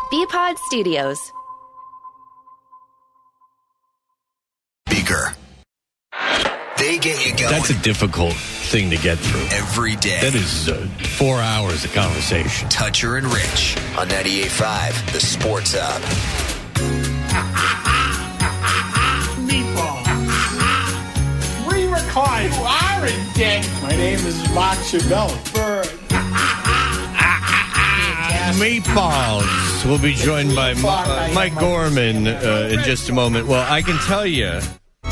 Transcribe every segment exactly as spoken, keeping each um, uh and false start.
B-Pod Studios. Beaker. They get you going. That's a difficult thing to get through. Every day. That is uh, four hours of conversation. Toucher and Rich on ninety-eight point five, The Sports Hub. Meatball. Re-recline. You are in debt. My name is Mark Chavelli. Bird. Meatballs. We'll be joined by uh, Mike Gorman uh, in just a moment. Well, I can tell you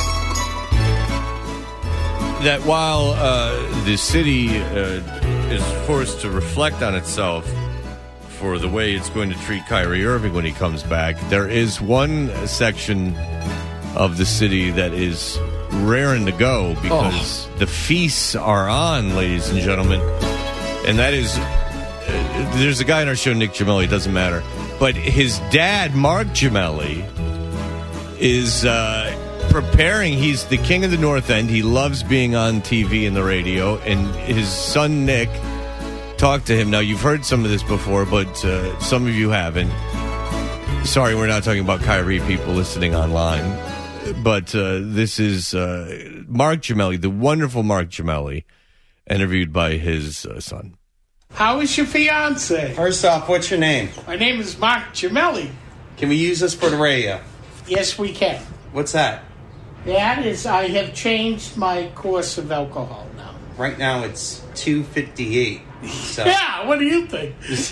that while uh, the city uh, is forced to reflect on itself for the way it's going to treat Kyrie Irving when he comes back, there is one section of the city that is raring to go because oh. the feasts are on, ladies and gentlemen. And that is, uh, there's a guy on our show, Nick Gemelli, it doesn't matter. But his dad, Mark Gemelli, is... Uh, preparing. He's the king of the North End. He loves being on T V and the radio. And his son, Nick, talked to him. Now, you've heard some of this before, but uh, some of you haven't. Sorry, we're not talking about Kyrie, people listening online. But uh, this is uh, Mark Gemelli, the wonderful Mark Gemelli, interviewed by his uh, son. How is your fiance? First off, what's your name? My name is Mark Gemelli. Can we use this for the radio? Yes, we can. What's that? That is, I have changed my course of alcohol now. Right now it's two fifty-eight. So. Yeah, what do you think?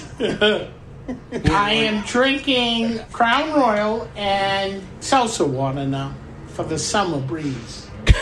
I am drinking Crown Royal and salsa water now for the summer breeze.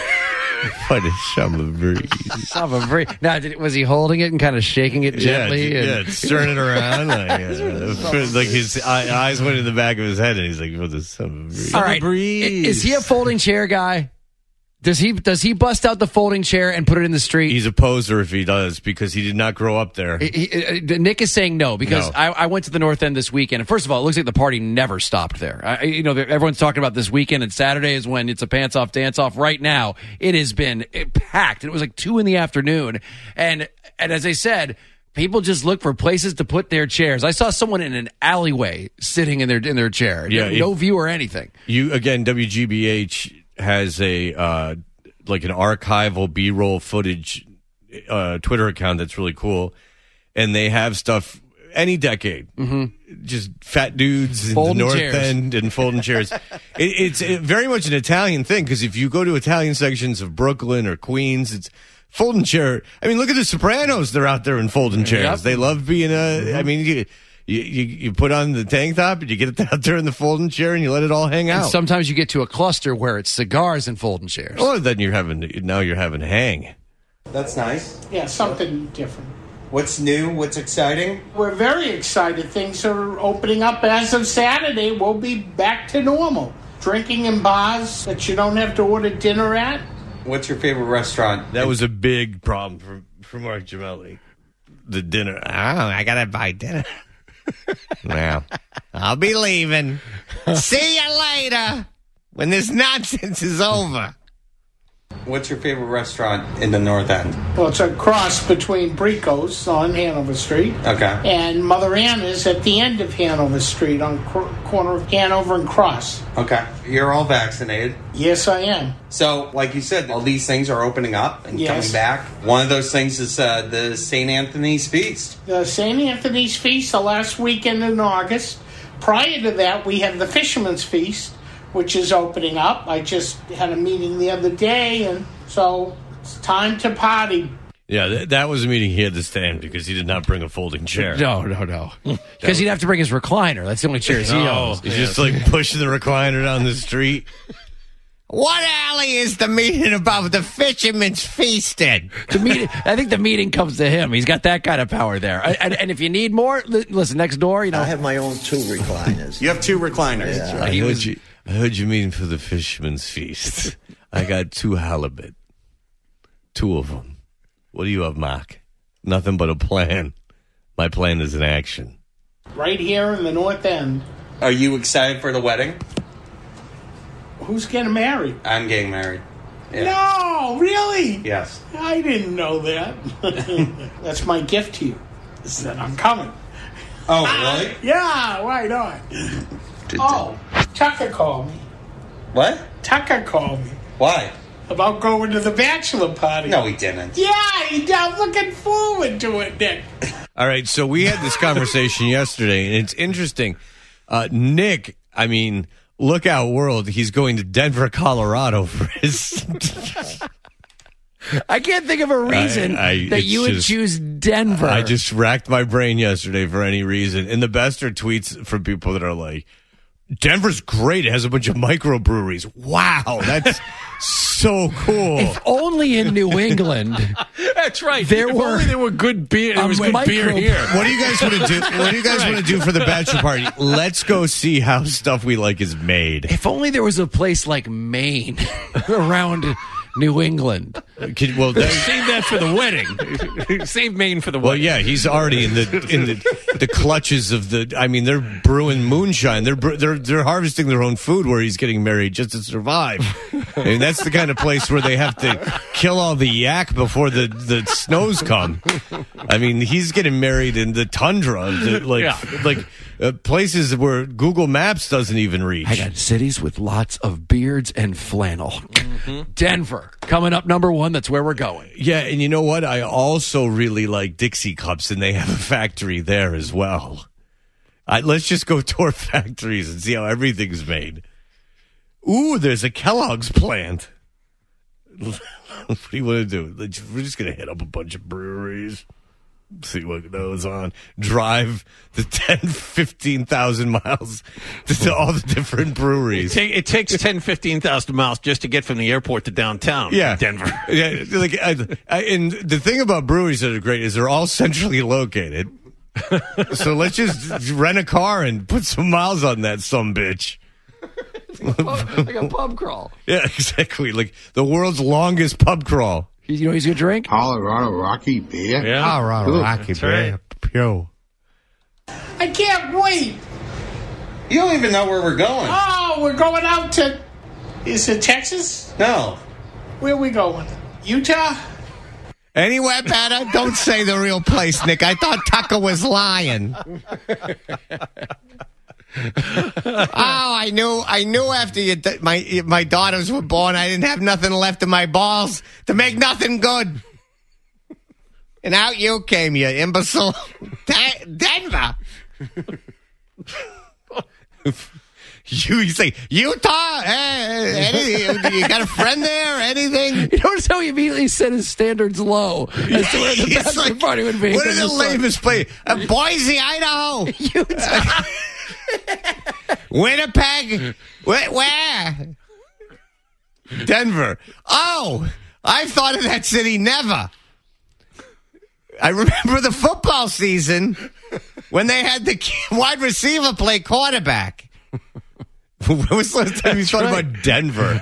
For the summer breeze. Summer breeze. Now, did, was he holding it and kind of shaking it gently? Yeah, and... yeah turning it around. Like, uh, like his eye, eyes went in the back of his head, and he's like, for the summer breeze. All right. Breeze. Is he a folding chair guy? Does he does he bust out the folding chair and put it in the street? He's a poser if he does, because he did not grow up there. He, he, Nick is saying no, because no. I, I went to the North End this weekend, and first of all, it looks like the party never stopped there. I, you know, everyone's talking about this weekend, and Saturday is when it's a pants-off dance-off. Right now, it has been packed. It was like two in the afternoon, and and as I said, people just look for places to put their chairs. I saw someone in an alleyway sitting in their in their chair. Yeah, no, no view or anything. You again, W G B H has a uh, like an archival B-roll footage uh, Twitter account that's really cool, and they have stuff any decade, mm-hmm. just fat dudes in folding the North chairs. End and folding chairs. it, it's it, very much an Italian thing, because if you go to Italian sections of Brooklyn or Queens, it's folding chair. I mean, look at the Sopranos; they're out there in folding chairs. Yep. They love being a. Mm-hmm. I mean. You, You, you you put on the tank top and you get it out there in the folding chair and you let it all hang out. And sometimes you get to a cluster where it's cigars and folding chairs. Oh, then you're having now you're having hang. That's nice. Yeah, something different. What's new? What's exciting? We're very excited. Things are opening up as of Saturday. We'll be back to normal. Drinking in bars that you don't have to order dinner at. What's your favorite restaurant? That was a big problem for for Mark Gemelli. The dinner. Oh, I gotta buy dinner. Well, I'll be leaving. See you later when this nonsense is over. What's your favorite restaurant in the North End? Well, it's a cross between Brico's on Hanover Street. Okay. And Mother Anna's at the end of Hanover Street on cor- corner of Hanover and Cross. Okay. You're all vaccinated? Yes, I am. So, like you said, all these things are opening up and yes. coming back. One of those things is uh, the Saint Anthony's Feast. The Saint Anthony's Feast, the last weekend in August. Prior to that, we have the Fisherman's Feast, which is opening up. I just had a meeting the other day, and so it's time to party. Yeah, th- that was a meeting he had to stand because he did not bring a folding chair. No, no, no. Because he'd have to bring his recliner. That's the only chairs he owns. He's just like pushing the recliner down the street. What alley is the meeting about the Fisherman's Feast in? The meeting, I think the meeting comes to him. He's got that kind of power there. And, and if you need more, listen, next door, you know. I have my own two recliners. You have two recliners. Yeah. I, heard you, I heard you meeting for the Fisherman's Feast. I got two halibut. Two of them. What do you have, Mark? Nothing but a plan. My plan is in action. Right here in the North End. Are you excited for the wedding? Who's getting married? I'm getting married. Yeah. No, really? Yes. I didn't know that. That's my gift to you, is that I'm coming. Oh, really? Yeah, why not? Oh, Tucker called me. What? Tucker called me Why? about going to the bachelor party. No, he didn't. Yeah, he, I'm looking forward to it, Nick. All right, so we had this conversation yesterday, and it's interesting. Uh, Nick, I mean, Lookout World, he's going to Denver, Colorado for his... I can't think of a reason I- I- that it's you would just- choose Denver. I just racked my brain yesterday for any reason. And the best are tweets from people that are like, Denver's great. It has a bunch of microbreweries. Wow, that's so cool. If only in New England. That's right. There if were only there were good beer. There a was good micro- beer here. What do you guys want to do? What do you guys want to do for the bachelor party? Let's go see how stuff we like is made. If only there was a place like Maine around New England. Can- well, that- Save that for the wedding. Save Maine for the well, wedding. yeah, he's already in the in the, the clutches of the. I mean, they're brewing moonshine. They're bre- they're they're harvesting their own food where he's getting married just to survive. I mean, that's the kind of place where they have to kill all the yak before the, the snows come. I mean, he's getting married in the tundra, the, like Yeah. like uh, places where Google Maps doesn't even reach. I got cities with lots of beards and flannel. Denver, coming up number one. That's where we're going. Yeah, and you know what? I also really like Dixie Cups, and they have a factory there as well. I, let's just go tour factories and see how everything's made. Ooh, there's a Kellogg's plant. What do you want to do? Let's- We're just going to hit up a bunch of breweries, see what goes on, drive the ten, fifteen thousand miles to, to all the different breweries. Ta- It takes ten, fifteen thousand miles just to get from the airport to downtown. Yeah, Denver. Yeah, like, I, I, and the thing about breweries that are great is they're all centrally located. So let's just rent a car and put some miles on that sumbitch. Like a pub crawl. Yeah, exactly. Like the world's longest pub crawl. You know he's going to drink? Colorado Rocky beer. Yeah. Colorado Rocky right. Pew. I can't wait. You don't even know where we're going. Oh, we're going out to. Is it Texas? No. Where are we going? Utah? Anywhere better? Don't say the real place, Nick. I thought Tucker was lying. Oh, I knew. I knew after you, my my daughters were born, I didn't have nothing left in my balls to make nothing good. And out you came, you imbecile. De- Denver. You, you say Utah? Eh, any, you got a friend there? Anything? You notice how he immediately set his standards low as to where the He's bachelor like, party would be. what are the Just like, lamest place? Uh, Boise, Idaho. Utah. Winnipeg. Where, where? Denver. Oh, I've thought of that city never. I remember the football season when they had the wide receiver play quarterback. When was the last time you thought right. about Denver?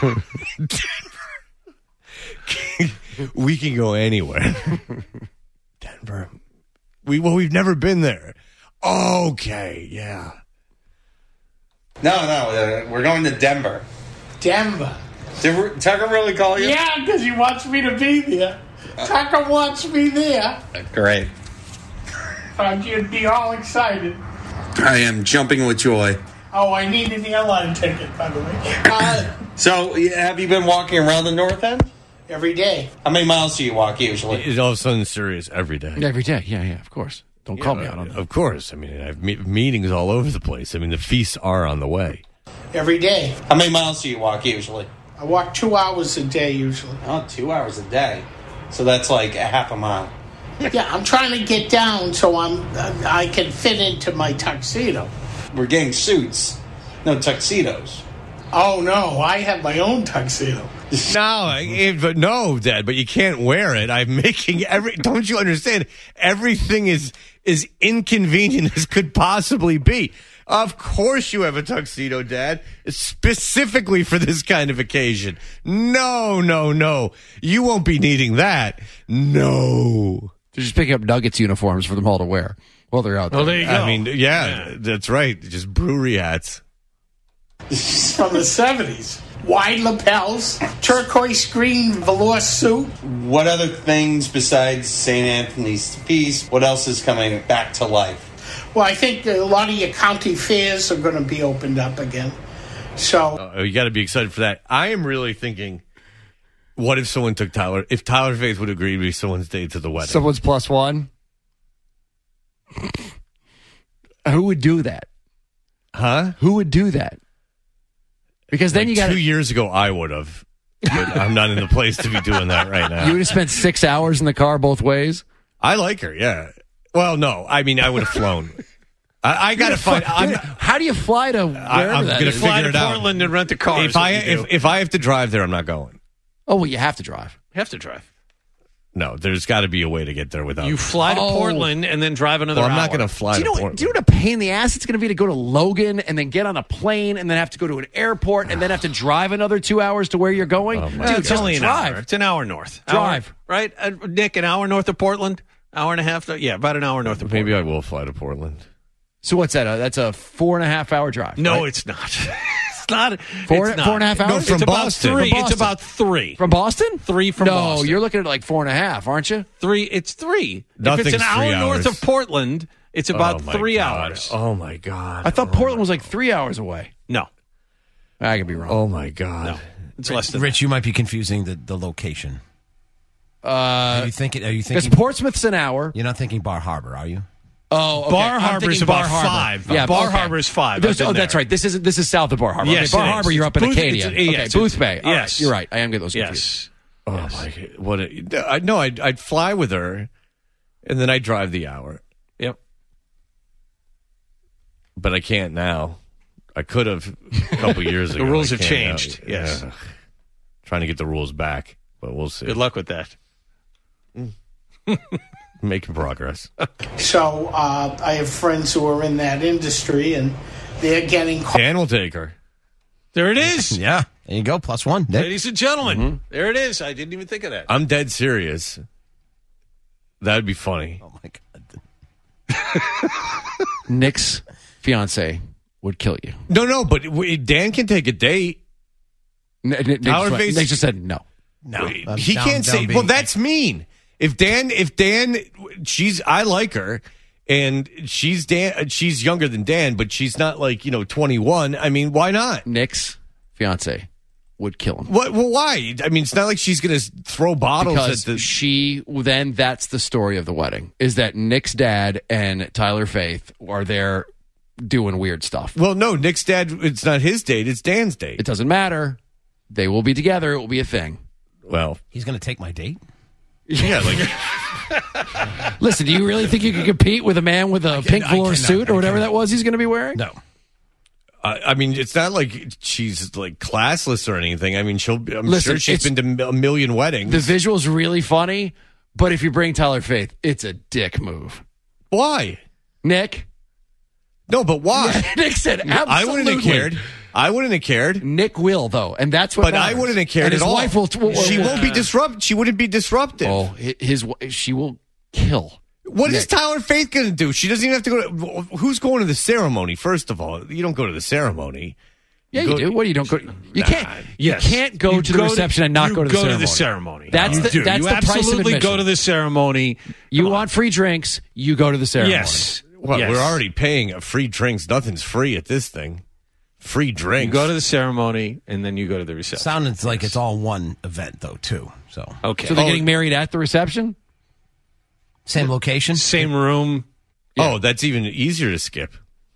Denver. We can go anywhere. Denver. We well, we've never been there. Okay, yeah. No, no. Uh, we're going to Denver. Denver. Did Tucker really call you? Yeah, because he wants me to be there. Tucker wants me there. Great. Um, you'd be all excited. I am jumping with joy. Oh, I need an airline ticket, by the way. Uh, So, yeah, have you been walking around the North End? every day. How many miles do you walk usually? It's all of a sudden serious every day. Every day. Yeah, yeah, of course. Don't call me out on that. Of course. I mean, I have me- meetings all over the place. I mean, the feasts are on the way. Every day. How many miles do you walk usually? I walk two hours a day usually. Oh, two hours a day. So that's like a half a mile. Yeah, I'm trying to get down so I'm I can fit into my tuxedo. We're getting suits, no tuxedos. Oh no, I have my own tuxedo. No, it, but no, Dad. But you can't wear it. I'm making every. Don't you understand? Everything is is inconvenient as could possibly be. Of course, you have a tuxedo, Dad, specifically for this kind of occasion. No, no, no. You won't be needing that. No. They're just picking up Nuggets uniforms for them all to wear while they're out there. Well, there you go. I mean, yeah, that's right. Just brewery hats. From the seventies. Wide lapels, turquoise green velour suit. What other things besides Saint Anthony's Feast? What else is coming back to life? Well, I think that a lot of your county fairs are going to be opened up again. So uh, you got to be excited for that. I am really thinking, what if someone took Tyler? If Tyler Faith would agree to be someone's date to the wedding, Someone's plus one. Who would do that? huh? Who would do that? Because then Like you got two years ago, I would have. But I'm not in the place to be doing that right now. you would have spent six hours in the car both ways. I like her, yeah. Well, no, I mean, I would have flown. I, I got to find. I'm, How do you fly to wherever I'm that gonna is? Fly figure to it out. Portland and rent a car. if I if, if I have to drive there, I'm not going. Oh, well, you have to drive. you have to drive. No, there's got to be a way to get there without. You fly to Oh. Portland and then drive another well, I'm hour. not going to fly Do you, to know, Portland. do you know what a pain in the ass it's going to be to go to Logan and then get on a plane and then have to go to an airport and then have to drive another two hours to where you're going? Oh, my Dude, God. It's just only an drive. hour. It's an hour north. Drive. Hour, right? Uh, Nick, an hour north of Portland? Hour and a half? Yeah, about an hour north of Portland. Maybe I will fly to Portland. So what's that? Uh, that's a four and a half hour drive. No, right? it's not. it's not. Four- it's not. four and a half hours? It's No, from about Boston. three. From It's Boston. about three. From Boston? Three from no, Boston. you're looking at like four and a half, aren't you? Three. It's three. Nothing's if it's an hour three north hours. of Portland, it's about Oh, my three God. hours. Oh my God! I thought Portland was like three hours away. No, I could be wrong. Oh my God! no, it's less than. Rich, you might be confusing the, the location. Uh, Are you thinking? Are you because thinking? Portsmouth's an hour. You're not thinking Bar Harbor, are you? Oh, okay. Bar I'm Harbor's thinking about Bar Harbor. five. Yeah, Bar okay. Harbor's five. There's- I've oh, been that's there. right. This is this is south of Bar Harbor. Yes, okay, Bar it is. Harbor, you're up in Booth- Acadia. it's- Okay, yes, Booth it's- Bay. All right, yes. you're right. I am getting those confused. Yes. Oh my! What? A, I no, I'd, I'd fly with her, and then I'd drive the hour. Yep. But I can't now. I could have a couple years ago. The rules I have can't now. changed, yes. Ugh. Trying to get the rules back, but we'll see. Good luck with that. Making progress. So uh, I have friends who are in that industry, and they're getting called. Dan will take her. There it is. Yeah. There you go. Plus one. Nick. Ladies and gentlemen, there it is. I didn't even think of that. I'm dead serious. That'd be funny. Oh my God. Nick's fiance would kill you. No, no, but w- Dan can take a date. N- N- Nick, Howard just, went- Face- Nick just said no. No, I'm he down- can't down say. being- Well, that's mean. If Dan, if Dan, she's, I like her, and she's Dan. She's younger than Dan, but she's not like you know twenty-one. I mean, why not? Nick's fiance would kill him. What? Well, why? I mean, it's not like she's going to throw bottles Because at the. she, then that's the story of the wedding, is that Nick's dad and Tyler Faith are there doing weird stuff. Well, no, Nick's dad. It's not his date. It's Dan's date. It doesn't matter. They will be together. It will be a thing. Well, He's going to take my date? yeah, like Listen, do you really think you can compete with a man with a pink I velour cannot, suit I or whatever cannot. that was he's going to be wearing? No. I I mean, it's not like she's like classless or anything. I mean, she'll. I'm Listen, sure she's it's- been to a million weddings. The visual's really funny, but if you bring Tyler Faith, it's a dick move. Why? Nick? No, but why? Nick said absolutely. I wouldn't have cared. I wouldn't have cared. Nick will, though, and that's what But I matters. wouldn't have cared and his at all. wife will, will, will- she will- won't be disrupt. She wouldn't be disruptive. Oh, hi- his she will kill. What is Nick. Tyler Faith going to do? She doesn't even have to go to. Who's going to the ceremony? First of all, you don't go to the ceremony. Yeah, Go- you do. What do you don't go? You Nah, can't. Yes. You can't go You to the go reception and not you go to the go ceremony. to the ceremony. That's you the do. that's you the price of absolutely admission. go to the ceremony. You Come on. want free drinks? You go to the ceremony. Yes. What? Yes. We're already paying a free drinks. Nothing's free at this thing. Free drinks. You go to the ceremony and then you go to the reception. Sounds like it's all one event, though, too. So, Okay. So they're Oh. getting married at the reception. same location? Same room. Oh, that's even easier to skip.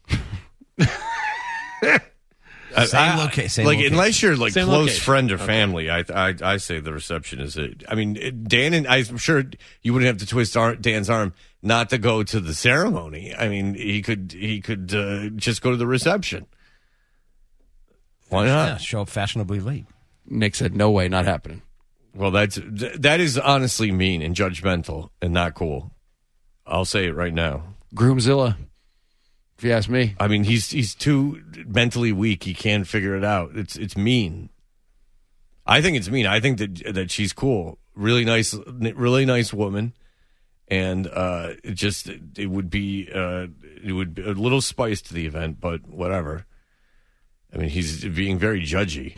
I- Same I- loca- same like location. unless you're like Same close location. friend or family, I, I I say the reception is it. I mean, it- Dan and I'm sure you wouldn't have to twist our, Dan's arm not to go to the ceremony. I mean, he could he could uh, just go to the reception. Why not? Yeah, show up fashionably late. Nick said, "No way, not happening." Well, that's th- that is honestly mean and judgmental and not cool. I'll say it right now. Groomzilla, if you ask me. I mean, he's he's too mentally weak. He can't figure it out. It's it's mean. I think it's mean. I think that that she's cool, really nice, really nice woman, and uh, it just it would be uh, it would be a little spice to the event, but whatever. I mean, he's being very judgy.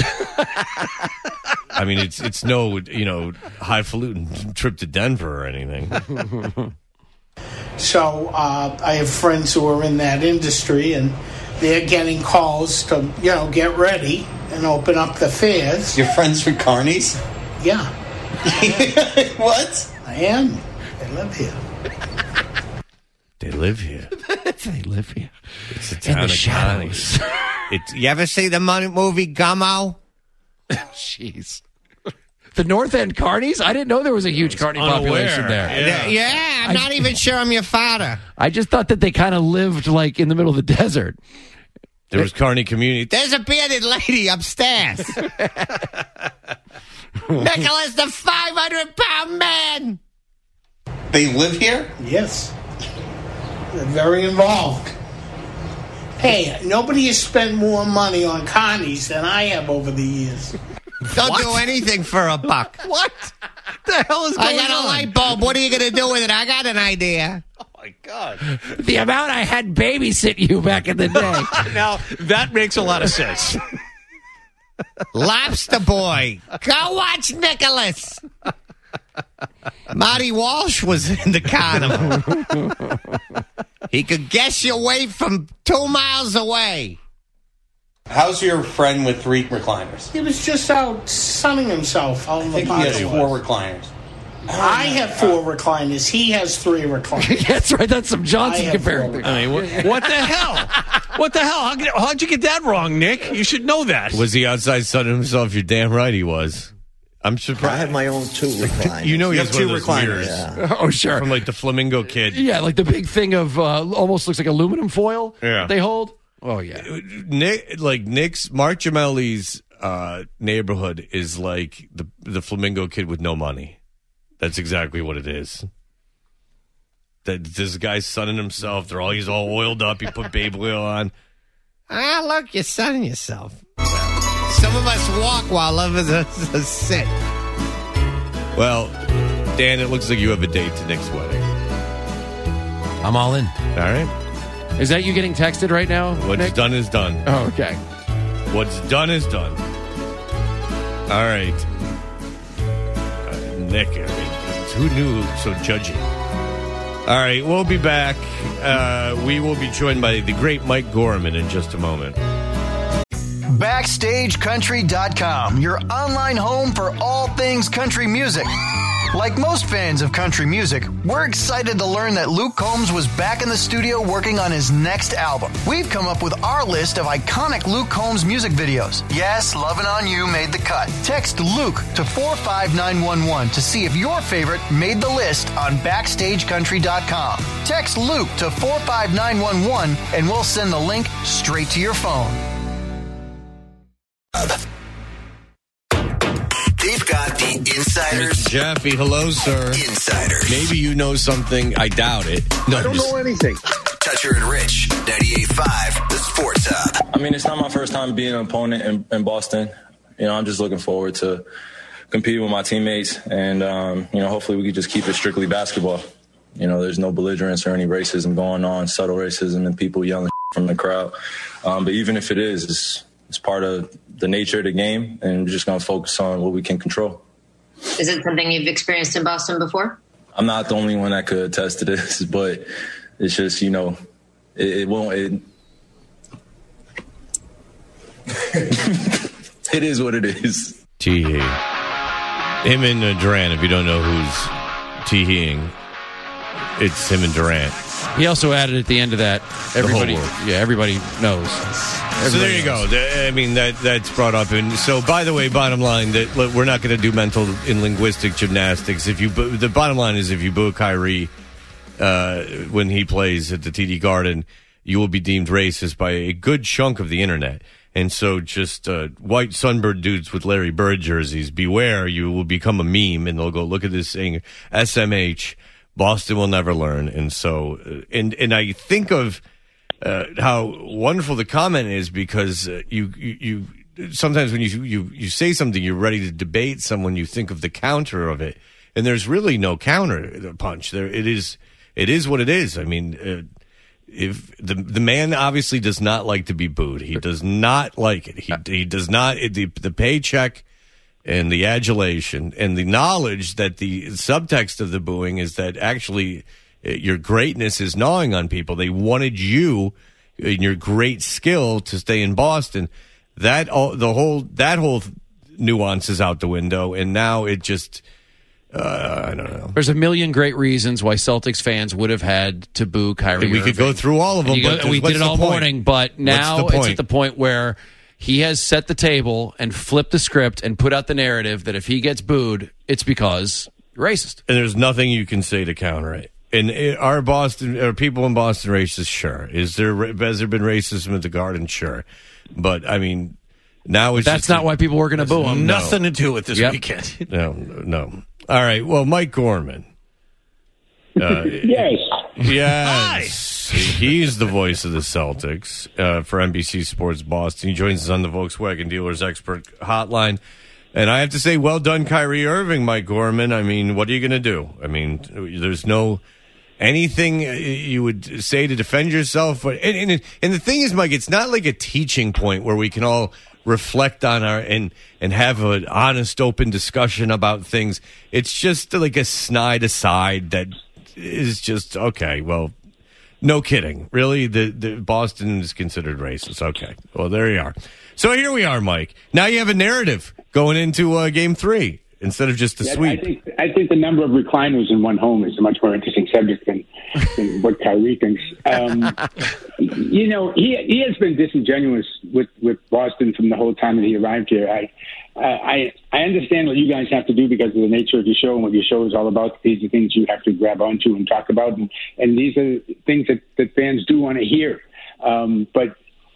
I mean, it's it's no you know highfalutin trip to Denver or anything. So uh, I have friends who are in that industry, and they're getting calls to, you know, get ready and open up the fairs. Your friends from Carney's? Yeah. What? I am. They live here. They live here. They live here. It's a In town the of shadows. Connie. It's, you ever see the mon- movie Gummo? Jeez. The North End Carnies? I didn't know there was a huge Carney population there. Yeah, yeah I'm I, not even sure I'm your father. I just thought that they kind of lived like in the middle of the desert. There was Carney community. There's a bearded lady upstairs. Nicholas, the five hundred pound man. They live here? Yes. They're very involved. Hey, nobody has spent more money on Connie's than I have over the years. Don't What? do anything for a buck. What the hell is going I got a on? light bulb. What are you going to do with it? I got an idea. Oh, my God. The amount I had babysit you back in the day. Now, that makes a lot of sense. Lobster Boy. Go watch Nicholas. Marty Walsh was in the carnival. He could guess your weight from two miles away. How's your friend with three recliners? He was just out sunning himself on I the think he has parking four lot. recliners. I have four recliners. He has three recliners. That's right. That's some Johnson I have comparison. four. I mean, what, what the hell? What the hell? How could, how'd you get that wrong, Nick? You should know that. Was he outside sunning himself? You're damn right he was. I'm I surprised. have my own two recliners. You know he You has have two one of those recliners. mirrors Yeah. Oh, sure. from like the Flamingo Kid. Yeah, like the big thing of uh, almost looks like aluminum foil Yeah. they hold. Oh, yeah. Nick, like Nick's Mark Gemelli's uh, neighborhood is like the the Flamingo Kid with no money. That's exactly what it is. That this guy's sunning himself. They're all he's all oiled up. He put babe oil on. Ah, look, you're sunning yourself. Some of us walk while others sit. Well, Dan, it looks like you have a date to Nick's wedding. I'm all in. All right. Is that you getting texted right now, What's Nick? done is done. Oh, okay. What's done is done. All right. Uh, Nick, I mean, who knew so judgy? All right, we'll be back. Uh, we will be joined by the great Mike Gorman in just a moment. Backstage Country dot com, your online home for all things country music. Like most fans of country music, we're excited to learn that Luke Combs was back in the studio working on his next album. We've come up with our list of iconic Luke Combs music videos. Yes, Lovin' On You made the cut. Text Luke to four five nine one one to see if your favorite made the list on Backstage Country dot com. Text Luke to four five nine one one and we'll send the link straight to your phone. They've got the insiders. Jeffy, hello, sir. Insiders. Maybe you know something. I doubt it. No, I don't just- know anything. Toucher and Rich, ninety-eight point five, the Sports Hub. I mean, it's not my first time being an opponent in, in Boston. You know, I'm just looking forward to competing with my teammates, and um, you know, hopefully we can just keep it strictly basketball. You know, there's no belligerence or any racism going on, subtle racism, and people yelling from the crowd. Um, but even if it is, it's, it's part of the nature of the game, and we're just going to focus on what we can control. Is it something you've experienced in Boston before? I'm not the only one that could attest to this, but it's just, you know, it, it won't. It, it is what it is. Tee hee. Him and uh, Durant, if you don't know who's tee-heeing, it's him and Durant. He also added at the end of that, everybody, world. yeah, everybody knows. So Everybody there you knows. go. The- I mean, that that's brought up. And so, by the way, bottom line, that look, we're not going to do mental and linguistic gymnastics. If you, boo- the bottom line is, if you boo Kyrie uh, when he plays at the T D Garden, you will be deemed racist by a good chunk of the internet. And so, just uh, white sunbird dudes with Larry Bird jerseys, beware! You will become a meme, and they'll go look at this saying S M H. Boston will never learn. And so, uh, and and I think of uh, how wonderful the comment is, because uh, you, you you sometimes when you you you say something, you're ready to debate someone, you think of the counter of it, and there's really no counter punch. There it is. It is what it is. I mean, uh, if the the man obviously does not like to be booed, he does not like it. He he does not the the paycheck and the adulation and the knowledge that the subtext of the booing is that actually your greatness is gnawing on people. They wanted you and your great skill to stay in Boston. That all, the whole that whole nuance is out the window, and now it just uh, I don't know. There's a million great reasons why Celtics fans would have had to boo Kyrie. We Irving. could go through all of them. Go, but we did it all morning, but now it's at the point where he has set the table and flipped the script and put out the narrative that if he gets booed, it's because you're racist. And there's nothing you can say to counter it. And are Boston, are people in Boston racist? Sure. Is there has there been racism at the Garden? Sure. But I mean, now it's that's not a, why people were going to boo him. Nothing no. to do with this yep. weekend. no, no. All right. Well, Mike Gorman. Uh, yes. Yes. He's the voice of the Celtics uh, for N B C Sports Boston. He joins us on the Volkswagen Dealers Expert Hotline. And I have to say, well done, Kyrie Irving, Mike Gorman. I mean, what are you going to do? I mean, there's no anything you would say to defend yourself. And, and, and the thing is, Mike, it's not like a teaching point where we can all reflect on our and and have an honest, open discussion about things. It's just like a snide aside that is just, okay, well, no kidding. Really? The, the Boston is considered racist. Okay. Well, there you are. So here we are, Mike. Now you have a narrative going into uh, game three instead of just a yeah, sweep. I think, I think the number of recliners in one home is a much more interesting subject than, than what Kyrie thinks. Um, you know, he he has been disingenuous with, with Boston from the whole time that he arrived here. I, I I understand what you guys have to do because of the nature of your show and what your show is all about. These are things you have to grab onto and talk about, and, and these are things that, that fans do want to hear. Um, but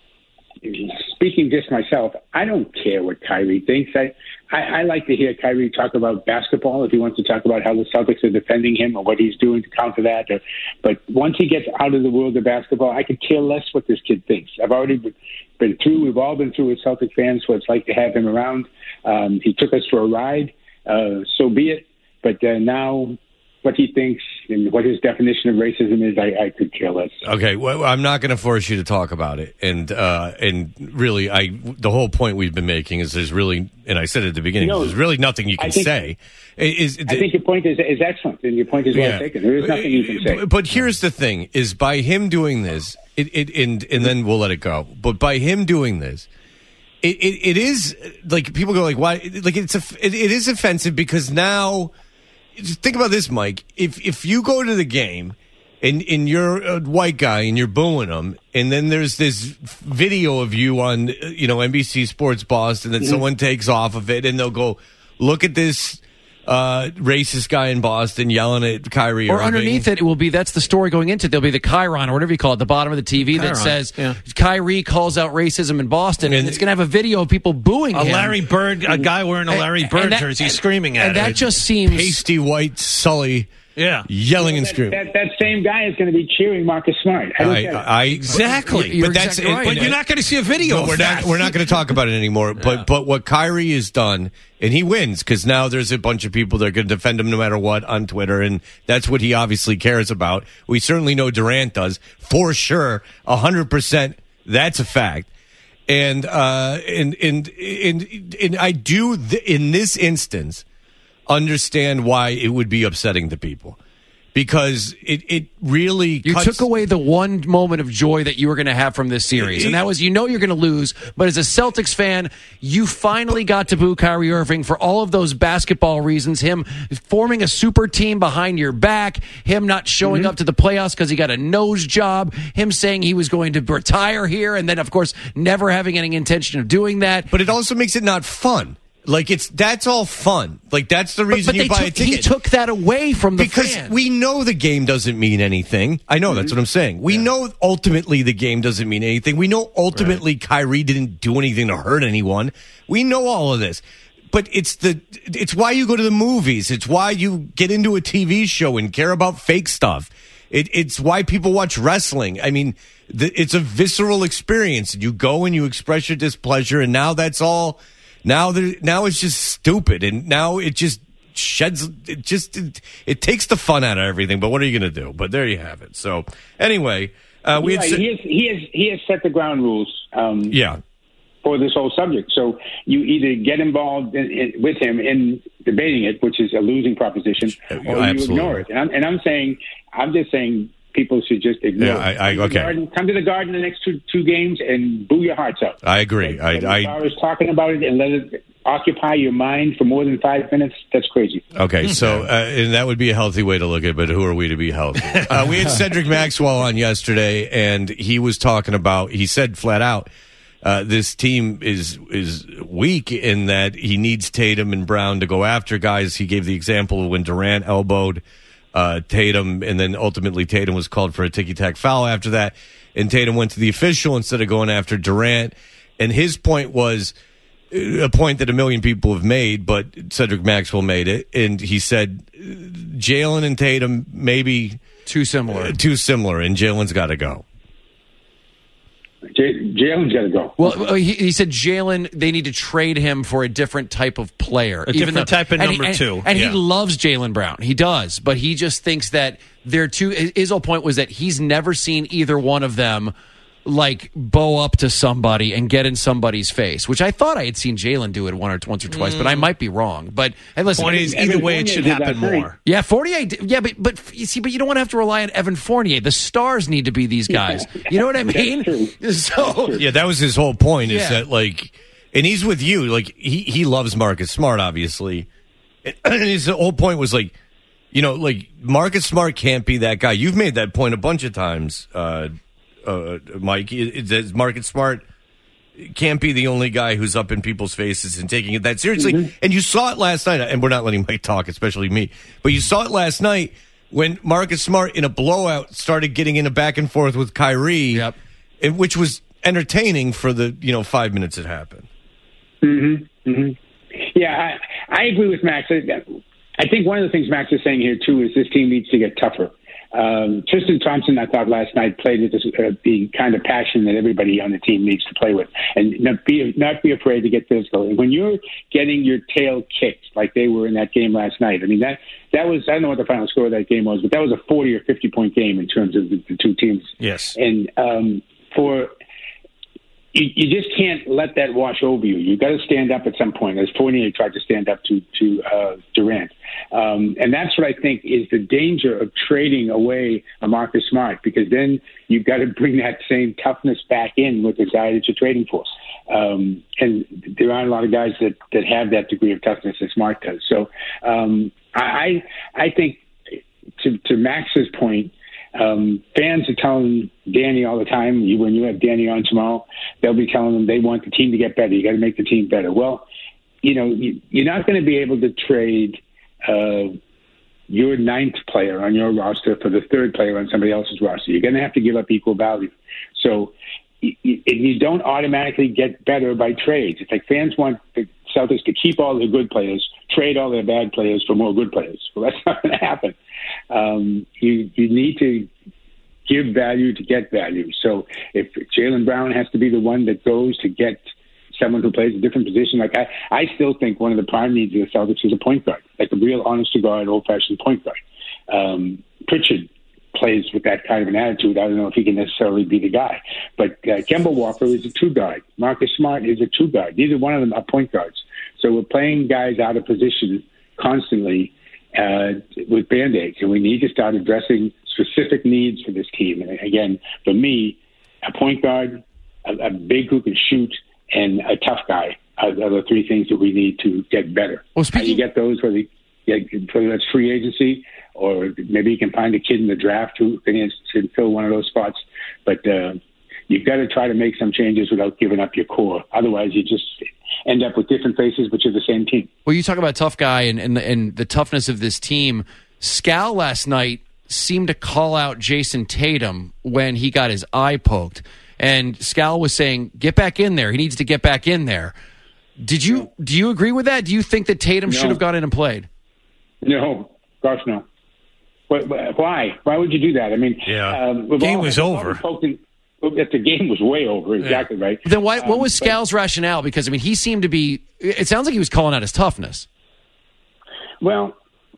speaking just myself, I don't care what Kyrie thinks. I, I, I like to hear Kyrie talk about basketball if he wants to talk about how the Celtics are defending him or what he's doing to counter that. Or, but once he gets out of the world of basketball, I could care less what this kid thinks. I've already been, been through, we've all been through as Celtic fans what it's like to have him around. Um, he took us for a ride, uh, so be it. But uh, now what he thinks and what his definition of racism is, I, I could care less. Okay, well, I'm not going to force you to talk about it, and uh, and really, I the whole point we've been making is there's really, and I said at the beginning, no, there's really nothing you can think, say. Is, I think your point is is excellent, and your point is well yeah. taken. There is nothing you can say. But, but here's the thing: is by him doing this, it, it and and then we'll let it go. But by him doing this. It, it it is like people go like why like it's a, it, it is offensive because now just think about this, Mike. If if you go to the game and and you're a white guy and you're booing them, and then there's this video of you on you know N B C Sports Boston that mm-hmm. someone takes off of it, and they'll go look at this. Uh, racist guy in Boston yelling at Kyrie Or Irving. underneath it, it will be, that's the story going into it. There'll be the Chiron or whatever you call it, at the bottom of the T V Chiron, that says, yeah. Kyrie calls out racism in Boston, and, and it's going to have a video of people booing a him. A Larry Bird, a guy wearing a Larry and, Bird and that, jersey and, screaming at and it. And that just seems... Pasty white Sully... Yeah, yelling well, and that, screaming. That, that same guy is going to be cheering Marcus Smart. I, I, I, exactly, you're but that's exactly right. But you're not going to see a video. We're of not. that. We're not going to talk about it anymore. But yeah. but what Kyrie has done, and he wins because now there's a bunch of people that are going to defend him no matter what on Twitter, and that's what he obviously cares about. We certainly know Durant does for sure, a hundred percent. That's a fact. And uh, and and and and I do th- in this instance understand why it would be upsetting to people. Because it, it really You cuts. took away the one moment of joy that you were going to have from this series. And that was, you know you're going to lose, but as a Celtics fan, you finally got to boo Kyrie Irving for all of those basketball reasons. Him forming a super team behind your back, him not showing mm-hmm. up to the playoffs because he got a nose job, him saying he was going to retire here, and then, of course, never having any intention of doing that. But it also makes it not fun. Like, it's that's all fun. Like, that's the reason but, but you buy took, a ticket. He took that away from the because fan. we know the game doesn't mean anything. I know, mm-hmm. that's what I'm saying. We yeah. know ultimately the game doesn't mean anything. We know ultimately right. Kyrie didn't do anything to hurt anyone. We know all of this. But it's the it's why you go to the movies. It's why you get into a T V show and care about fake stuff. It, it's why people watch wrestling. I mean, the, it's a visceral experience. You go and you express your displeasure, and now that's all... Now, there, now it's just stupid, and now it just sheds. It just it, it takes the fun out of everything. But what are you going to do? But there you have it. So anyway, uh, we yeah, had he, has, he has he has set the ground rules. Um, yeah, for this whole subject. So you either get involved in, in, with him in debating it, which is a losing proposition, or you Absolutely. ignore it. And I'm, and I'm saying, I'm just saying people should just ignore Yeah, I- I- it. Come to the okay. Garden- Come to the Garden the next two, two games and boo your hearts out. I agree. I, But I as far as talking about it and let it occupy your mind for more than five minutes, that's crazy. Okay, so uh, and that would be a healthy way to look at it, but who are we to be healthy? Uh, we had Cedric Maxwell on yesterday, and he was talking about, he said flat out, uh, this team is is weak in that he needs Tatum and Brown to go after guys. He gave the example of when Durant elbowed uh, Tatum, and then ultimately Tatum was called for a ticky-tack foul after that, and Tatum went to the official instead of going after Durant. And his point was a point that a million people have made, but Cedric Maxwell made it, and he said Jalen and Tatum maybe too similar, uh, too similar, and Jalen's got to go. J- Jalen's got to go. Well, he, he said Jalen, they need to trade him for a different type of player. A different type of and number he, and- two. And Yeah. he loves Jalen Brown. He does. But he just thinks that they're too. His whole point was that he's never seen either one of them like bow up to somebody and get in somebody's face, which I thought I had seen Jalen do it one or once or twice, but I might be wrong. But hey, listen, Point is, either way, it should happen more. Yeah, Fournier. Yeah, but but you see, but you don't want to have to rely on Evan Fournier. The stars need to be these guys. You know what I mean? So Yeah, that was his whole point. Is Yeah. that like, and he's with you. Like he he loves Marcus Smart, obviously, and his whole point was like, you know, like Marcus Smart can't be that guy. You've made that point a bunch of times. Uh, Uh, Mike, it, it, Marcus Smart can't be the only guy who's up in people's faces and taking it that seriously. Mm-hmm. And you saw it last night, and we're not letting Mike talk, especially me, but you saw it last night when Marcus Smart in a blowout started getting in a back and forth with Kyrie, yep. and, which was entertaining for the you know five minutes it happened. Mm-hmm. Mm-hmm. Yeah, I, I agree with Max. I, I think one of the things Max is saying here, too, is this team needs to get tougher. Um, Tristan Thompson, I thought last night, played with this, uh, the kind of passion that everybody on the team needs to play with, and not be not be afraid to get physical. And when you're getting your tail kicked like they were in that game last night, I mean that that was I don't know what the final score of that game was, but that was a forty or fifty point game in terms of the, the two teams. Yes, and um, for. You, you just can't let that wash over you. You've got to stand up at some point, as Fournier tried to stand up to to uh, Durant. Um, and that's what I think is the danger of trading away a Marcus Smart, because then you've got to bring that same toughness back in with the guy that you're trading for. Um, and there aren't a lot of guys that, that have that degree of toughness that Smart does. So um, I I think, to, to Max's point, Um, fans are telling Danny all the time, you, when you have Danny on tomorrow, they'll be telling them they want the team to get better. You got to make the team better. Well, you know, you, you're not going to be able to trade uh, your ninth player on your roster for the third player on somebody else's roster. You're going to have to give up equal value. So you, you don't automatically get better by trades. It's like fans want the Celtics to keep all their good players, trade all their bad players for more good players. Well, that's not going to happen. Um, you you need to give value to get value. So if Jalen Brown has to be the one that goes to get someone who plays a different position, like I, I still think one of the prime needs of the Celtics is a point guard, like a real honest-to-God, old-fashioned point guard. Um, Pritchard plays with that kind of an attitude. I don't know if he can necessarily be the guy. But uh, Kemba Walker is a two-guard. Marcus Smart is a two-guard. Neither one of them are point guards. So we're playing guys out of position constantly uh, with Band-Aids, and we need to start addressing specific needs for this team. And again, for me, a point guard, a, a big who can shoot, and a tough guy are, are the three things that we need to get better. Well, speaking- How you get those, whether, yeah, whether that's free agency or maybe you can find a kid in the draft who can fill one of those spots. But uh, you've got to try to make some changes without giving up your core. Otherwise, you just end up with different faces, but you're the same team. Well, you talk about tough guy and, and, and the toughness of this team. Scal last night seemed to call out Jason Tatum when he got his eye poked. And Scal was saying, get back in there. He needs to get back in there. Did you do you agree with that? Do you think that Tatum No. should have gone in and played? No, gosh, no. But, but why? Why would you do that? I mean, Yeah. um, we've Game all- was we've all over. been poked in- If the game was way over, exactly right. Then why, what Um, was but- Scal's rationale? Because, I mean, he seemed to be – it sounds like he was calling out his toughness. Well,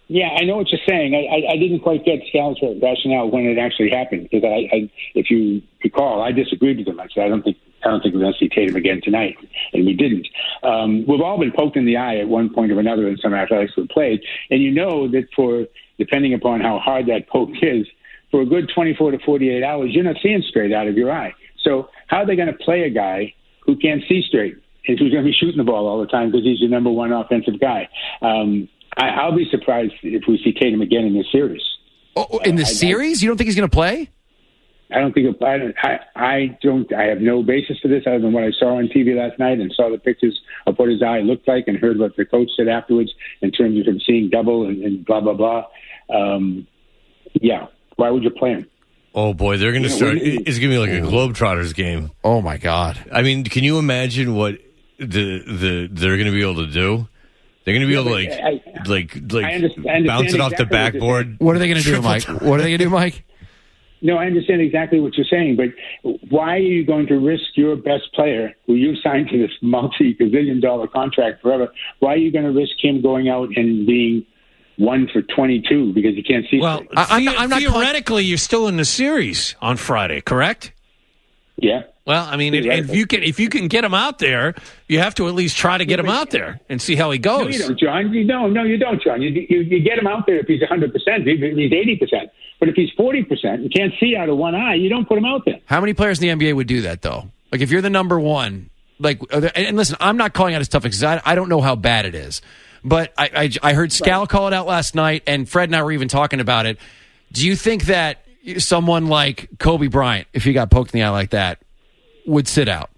Yeah, I know what you're saying. I, I, I didn't quite get Scal's rationale when it actually happened because I, I, if you recall, I disagreed with him. I said I don't think I don't think we're going to see Tatum again tonight, and we didn't. Um, we've all been poked in the eye at one point or another in some athletics we've played, and you know that for depending upon how hard that poke is, for a good twenty-four to forty-eight hours, you're not seeing straight out of your eye. So how are they going to play a guy who can't see straight and who's going to be shooting the ball all the time because he's your number one offensive guy? Um, I, I'll be surprised if we see Tatum again in this series. Oh, in the uh, series? I, you don't think he's going to play? I don't think it, I, I don't. I have no basis for this other than what I saw on T V last night and saw the pictures of what his eye looked like and heard what the coach said afterwards in terms of him seeing double and, and blah blah blah. Um, yeah, why would you play him? Oh boy, they're going to start. It's going to be like a Globetrotters game. Oh my God! I mean, can you imagine what the the they're going to be able to do? They're going to be yeah, able to like I, like like I understand, I understand bounce it off exactly the backboard. What are they going to do, Mike? What are they going to do, Mike? No, I understand exactly what you're saying, but why are you going to risk your best player, who you signed to this multi-gazillion dollar contract forever, why are you going to risk him going out and being one for twenty-two because you can't see? Well, I, I'm, not, I'm not theoretically, you're still in the series on Friday, correct? Yeah. Well, I mean, if you can if you can get him out there, you have to at least try to get him out there and see how he goes. No, you don't, John. You, no, no, you don't, John. You, you, you get him out there if he's one hundred percent, if he's eighty percent. But if he's forty percent and can't see out of one eye, you don't put him out there. How many players in the N B A would do that, though? Like, if you're the number one, like, and listen, I'm not calling out his tough because I, I don't know how bad it is. But I, I, I heard Scal call it out last night, and Fred and I were even talking about it. Do you think that someone like Kobe Bryant, if he got poked in the eye like that, would sit out?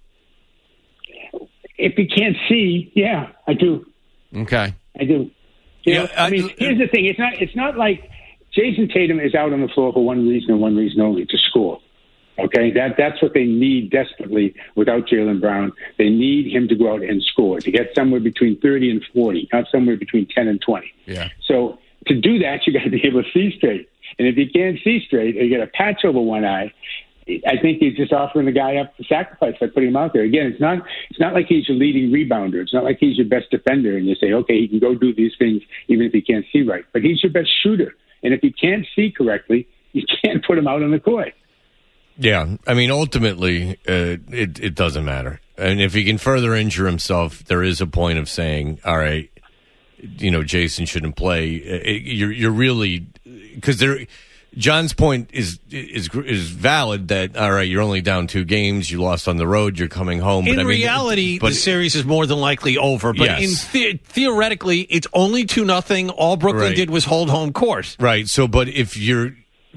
If he can't see, yeah, I do. Okay, I do. You know, Yeah, I mean, I- here's the thing: it's not, it's not like Jason Tatum is out on the floor for one reason and one reason only: to score. Okay, that that's what they need desperately. Without Jaylen Brown, they need him to go out and score to get somewhere between thirty and forty, not somewhere between ten and twenty. Yeah. So to do that, you got to be able to see straight. And if you can't see straight, or you get a patch over one eye, I think he's just offering the guy up for sacrifice by putting him out there. Again, it's not it's not like he's your leading rebounder. It's not like he's your best defender, and you say, okay, he can go do these things even if he can't see right. But he's your best shooter, and if he can't see correctly, you can't put him out on the court. Yeah, I mean, ultimately, uh, it it doesn't matter. And if he can further injure himself, there is a point of saying, all right, you know, Jason shouldn't play. It, you're you're really because there. John's point is is is valid that all right, you're only down two games, you lost on the road, you're coming home. In but, I mean, reality, but, the series is more than likely over. But yes. in the- theoretically, it's only two nothing. All Brooklyn Right. did was hold home court. Right. So, but if you're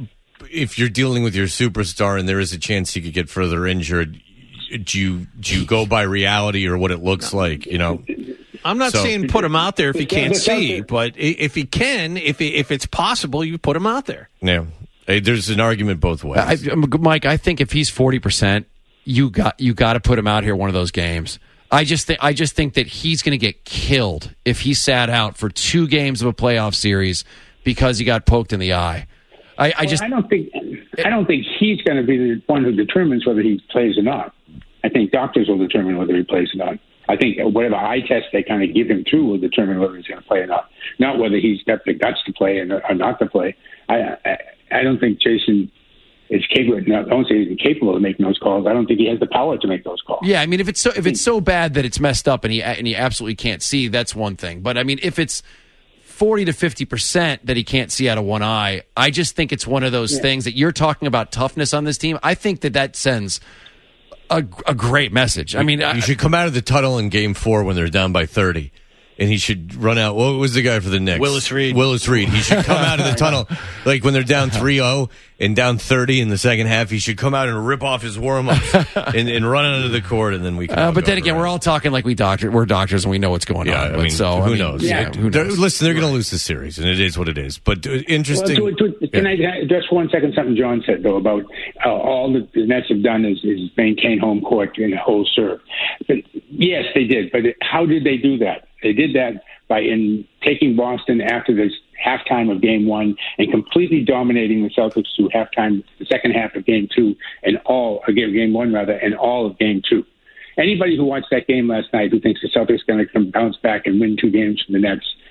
if you're dealing with your superstar and there is a chance he could get further injured, do you do you go by reality or what it looks like? You know. I'm not So- saying put him out there if he can't Because it's out see, there. but i- if he can, if he, if it's possible, you put him out there. Yeah. Hey, there's an argument both ways. I, I'm- Mike, I think if he's forty percent, you got you got to put him out here one of those games. I just think I just think that he's going to get killed if he sat out for two games of a playoff series because he got poked in the eye. I, I Well, just I don't think I don't think he's going to be the one who determines whether he plays or not. I think doctors will determine whether he plays or not. I think whatever eye test they kind of give him through will determine whether he's going to play or not. Not whether he's got the guts to play and or not to play. I I, I don't think Jason is capable. No, I don't say he's capable of making those calls. I don't think he has the power to make those calls. yeah. I mean, if it's so if it's so bad that it's messed up and he and he absolutely can't see, that's one thing. But I mean, if it's forty to fifty percent that he can't see out of one eye, I just think it's one of those Yeah. things that you're talking about toughness on this team. I think that that sends a, a great message. I mean, you I, should come out of the tunnel in game four when they're down by thirty. And he should run out. What was the guy for the Knicks? Willis Reed. Willis Reed. He should come out of the tunnel. Like when they're down three oh and down thirty in the second half, he should come out and rip off his warm-ups and, and run onto the court, and then we can. uh, all but go then again, around. we're all talking like we doctor we're doctors and we know what's going Yeah, on. I But mean, so who I mean, knows? Yeah, who They're- knows? Listen, they're going to lose the series, and it is what it is. But uh, interesting. Well, to, to, can Yeah. I address for one second something John said, though, about uh, all that the Nets have done is, is maintain home court in the whole serve. But yes, they did. But how did they do that? They did that by in taking Boston after this halftime of game one and completely dominating the Celtics through halftime, the second half of game two, and all, again, game one rather, and all of game two. Anybody who watched that game last night who thinks the Celtics are going to come bounce back and win two games from the Nets,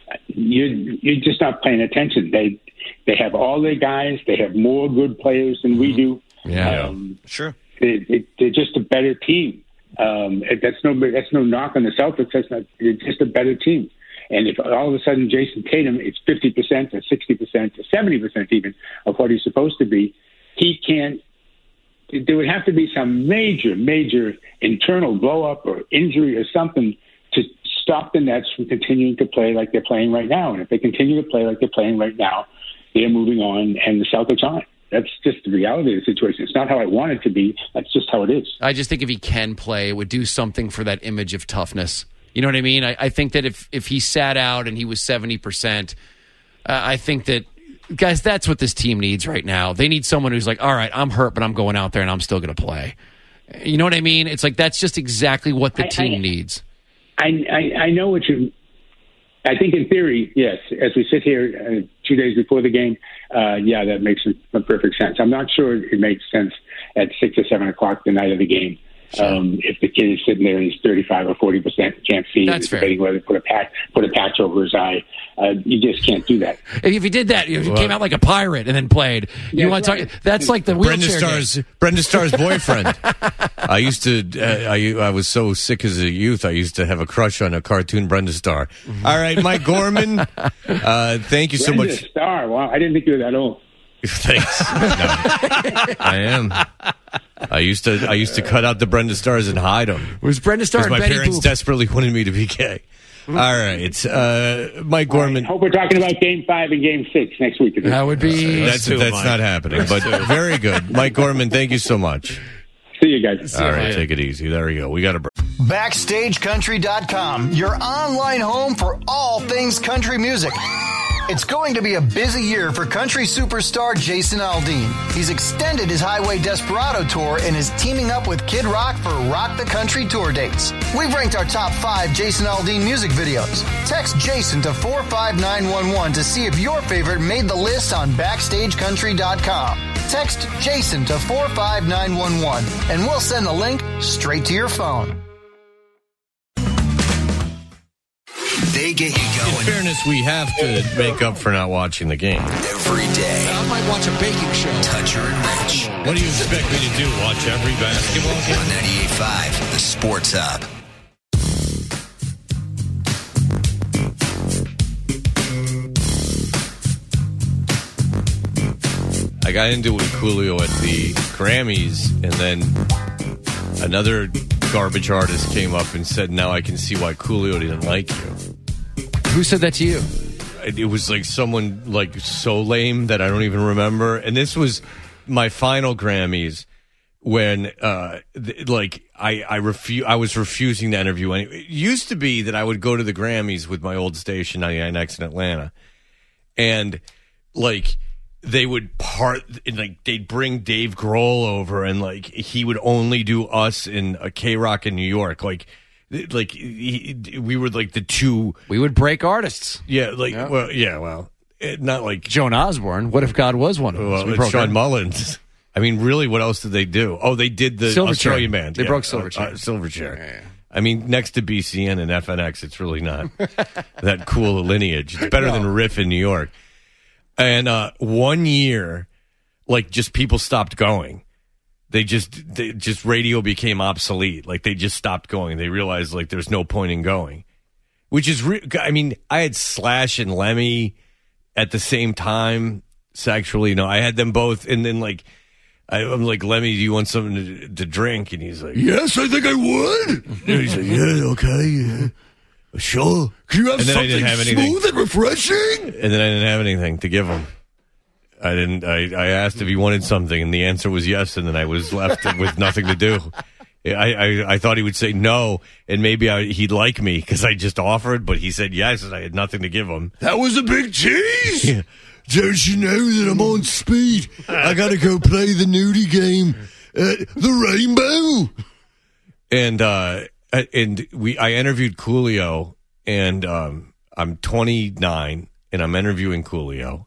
you you're just not paying attention. They they have all their guys. They have more good players than we do. Yeah, um, sure. They, they, they're just a better team. Um, that's no that's no knock on the Celtics. That's not. They're just a better team. And if all of a sudden Jason Tatum is fifty percent or sixty percent or seventy percent even of what he's supposed to be, he can't. There would have to be some major, major internal blow-up or injury or something to stop the Nets from continuing to play like they're playing right now. And if they continue to play like they're playing right now, they're moving on and the Celtics aren't. That's just the reality of the situation. It's not how I want it to be. That's just how it is. I just think if he can play, it would do something for that image of toughness. You know what I mean? I, I think that if, if he sat out and he was seventy percent, uh, I think that, guys, that's what this team needs right now. They need someone who's like, all right, I'm hurt, but I'm going out there and I'm still going to play. You know what I mean? It's like that's just exactly what the I, team I, needs. I, I, I know what you I think in theory, yes. As we sit here uh, two days before the game, uh, yeah, that makes a perfect sense. I'm not sure it makes sense at six or seven o'clock the night of the game. Sure. Um, if the kid is sitting there, he's thirty-five or forty percent, can't see, That's fair. debating whether to put a patch, put a patch over his eye. Uh, you just can't do that. If you did that, if you well, came out like a pirate and then played, you That's want to right. talk? That's like the Brenda wheelchair Starr's game. Brenda Starr's boyfriend. I used to. Uh, I I was so sick as a youth. I used to have a crush on a cartoon Brenda Starr. Mm-hmm. All right, Mike Gorman. Uh, thank you so Brenda much. Starr. Wow, I didn't think you were that old. Thanks. No, I am. I used to. I used to cut out the Brenda Stars and hide them. It was Brenda Starr and my Betty parents Boop. desperately wanted me to be gay. All right, uh, Mike Gorman. I hope we're talking about Game Five and Game Six next week. That would be. That's too, that's Mike. not happening. But very good, Mike Gorman. Thank you so much. See you guys. All right, take it easy. There we go. We got a. Backstage Country dot com, your online home for all things country music. It's going to be a busy year for country superstar Jason Aldean. He's extended his Highway Desperado tour and is teaming up with Kid Rock for Rock the Country tour dates. We've ranked our top five Jason Aldean music videos. Text Jason to four five nine one one to see if your favorite made the list on Backstage Country dot com. Text Jason to four five nine one one and we'll send the link straight to your phone. They get you In going fairness, we have to make up for not watching the game. every day. I might watch a baking show. Toucher and Rich What do you expect me to do? Watch every basketball on game? ninety-eight point five, the Sports Hub. I got into it with Coolio at the Grammys, and then another garbage artist came up and said, now I can see why Coolio didn't like you. Who said that to you? It was like someone like so lame that I don't even remember. And this was my final Grammys when uh th- like I I refu- I was refusing to interview any. It used to be that I would go to the Grammys with my old station ninety-nine X in Atlanta, and like they would part and like they'd bring Dave Grohl over, and like he would only do us in a K-Rock in New York, like. Like he, we were like the two. We would break artists. Yeah, like Yeah. well, yeah, well, it, not like Joan Osborne. What if God was one of well, us? We it's broke Sean her. Mullins. I mean, really, what else did they do? Oh, they did the Silverchair. Australian band. They yeah. broke Silverchair. Uh, uh, Silverchair. Yeah, yeah. I mean, next to B C N and F N X, it's really not that cool a lineage. It's better than Riff in New York. And uh, one year, like, just people stopped going. They just, they just radio became obsolete. Like they just stopped going. They realized like there's no point in going, which is, re- I mean, I had Slash and Lemmy at the same time. Sexually, you know, I had them both, and then like, I, I'm like, Lemmy, do you want something to, to drink? And he's like, yes, I think I would. And he's like, yeah, okay, yeah, sure. Can you have something smooth and refreshing? And then I didn't have anything to give him. I didn't. I, I asked if he wanted something, and the answer was yes. And then I was left with nothing to do. I, I, I thought he would say no, and maybe I, he'd like me because I just offered. But he said yes, and I had nothing to give him. That was a big tease. Yeah. Don't you know that I'm on speed? I got to go play the nudie game at the Rainbow. And uh, and we, I interviewed Coolio, and um, I'm twenty-nine, and I'm interviewing Coolio.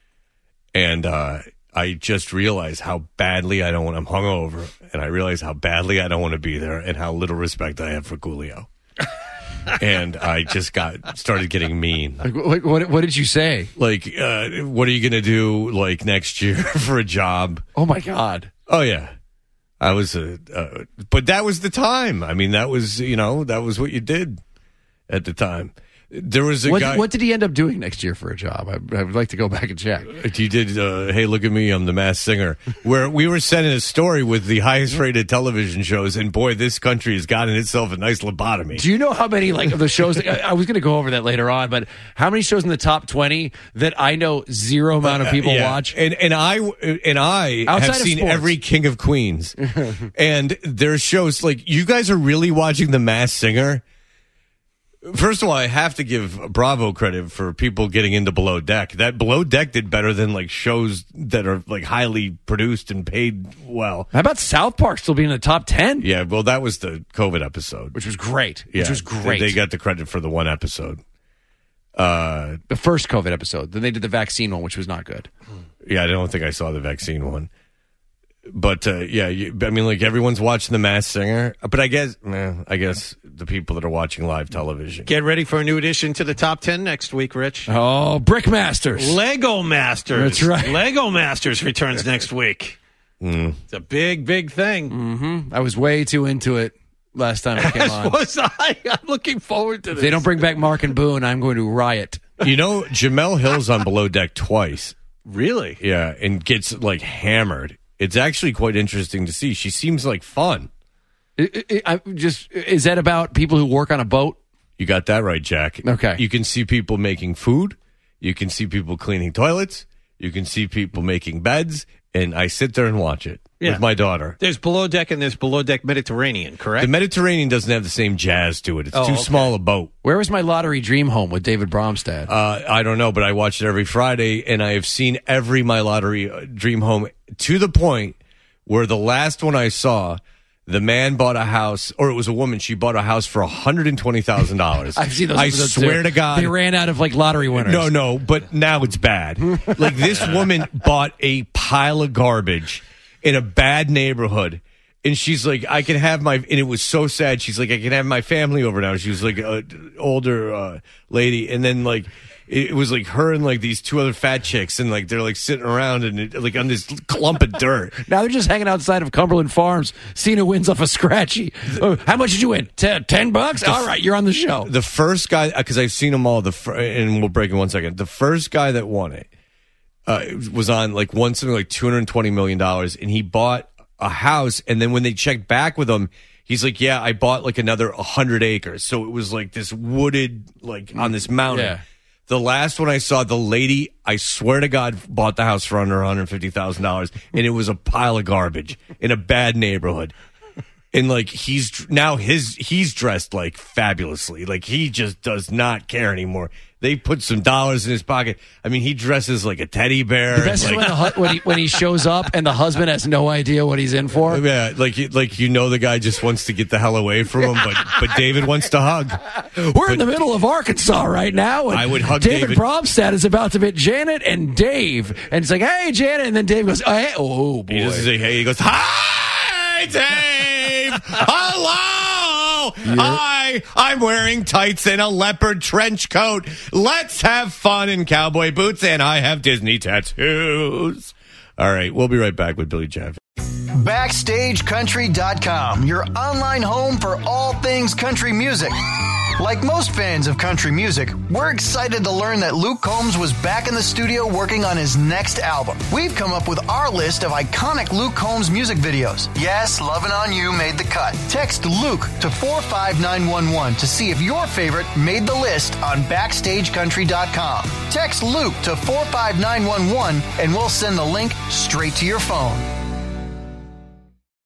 And uh, I just realized how badly I don't want. I'm hungover, and I realized how badly I don't want to be there, and how little respect I have for Coolio. and I just got started getting mean. Like, what, what, what did you say? Like, uh, what are you going to do like next year for a job? Oh my God. Oh yeah. I was a, uh, but that was the time. I mean, that was, you know, that was what you did at the time. There was a what, guy. What did he end up doing next year for a job? I, I would like to go back and check. He did, uh, Hey, Look at Me, I'm the Masked Singer, where we were sending a story with the highest rated television shows, and boy, this country has gotten itself a nice lobotomy. Do you know how many, like, of the shows, I, I was going to go over that later on, but how many shows in the top twenty that I know zero amount of people uh, yeah. watch? And, and I, and I Outside have of seen sports. every King of Queens. And there's shows, like, you guys are really watching The Masked Singer? First of all, I have to give Bravo credit for people getting into Below Deck. That Below Deck did better than like shows that are like highly produced and paid well. How about South Park still being in the top ten? Yeah, well, that was the COVID episode, which was great. Yeah, which was great. They got the credit for the one episode. Uh, the first COVID episode. Then they did the vaccine one, which was not good. Yeah, I don't think I saw the vaccine one. But uh, yeah, you, I mean, like everyone's watching The Masked Singer, but I guess, man, I guess the people that are watching live television. Get ready for a new addition to the top ten next week, Rich. Oh, Brick Masters, Lego Masters. That's right. Lego Masters returns next week. Mm. It's a big, big thing. Mm-hmm. I was way too into it last time it came As on. was I. I'm looking forward to If this. they don't bring back Mark and Boone, I'm going to riot. You know, Jamel Hill's on Below Deck twice. Really? Yeah, and gets like hammered. It's actually quite interesting to see. She seems like fun. It, it, I just is that about people who work on a boat? You got that right, Jack. Okay. You can see people making food. You can see people cleaning toilets. You can see people making beds. And I sit there and watch it Yeah. with my daughter. There's Below Deck and there's Below Deck Mediterranean, correct? The Mediterranean doesn't have the same jazz to it. It's Oh, too okay. small a boat. Where was my lottery dream home with David Bromstad? Uh, I don't know, but I watch it every Friday, and I have seen every My Lottery uh, Dream Home to the point where the last one I saw, the man bought a house, or it was a woman, she bought a house for one hundred twenty thousand dollars. I've seen those. I episodes swear too. to God. They ran out of like lottery winners. No, no, but now it's bad. Like this woman bought a pile of garbage in a bad neighborhood. And she's like, I can have my, and it was so sad. She's like, I can have my family over now. She was like an older uh, lady. And then like, it was like her and like these two other fat chicks. And like, they're like sitting around and it, like on this clump of dirt. Now they're just hanging outside of Cumberland Farms, seeing who wins off a scratchy. Oh, how much did you win? Ten, ten bucks? All right, you're on the show. The first guy, because I've seen them all, the fir- and we'll break in one second. The first guy that won it uh, was on like one something like two hundred twenty million dollars, and he bought a house. And then when they checked back with him, he's like, yeah, I bought like another one hundred acres. So it was like this wooded, like on this mountain. Yeah. The last one I saw, the lady, I swear to God, bought the house for under one hundred fifty thousand dollars, and it was a pile of garbage in a bad neighborhood. And like he's now his he's dressed like fabulously, like he just does not care anymore. They put some dollars in his pocket. I mean, he dresses like a teddy bear. The best is like, when, the, hu- when, he, when he shows up and the husband has no idea what he's in for. Yeah, like you- like you know, the guy just wants to get the hell away from him, but but David wants to hug. We're But- in the middle of Arkansas right now. And I would hug David. David. Bromstad is about to meet Janet and Dave, and it's like, "Hey, Janet," and then Dave goes, "Oh, hey. oh boy." He doesn't say hey. He goes, "Hi, Dave. Hello. Hi. I'm wearing tights and a leopard trench coat. Let's have fun in cowboy boots, and I have Disney tattoos." All right, we'll be right back with Billy Jeff. Backstage Country dot com, your online home for all things country music. Like most fans of country music, we're excited to learn that Luke Combs was back in the studio working on his next album. We've come up with our list of iconic Luke Combs music videos. Yes, Lovin' On You made the cut. Text Luke to four five nine one one to see if your favorite made the list on Backstage Country dot com. Text Luke to four five nine one one and we'll send the link straight to your phone.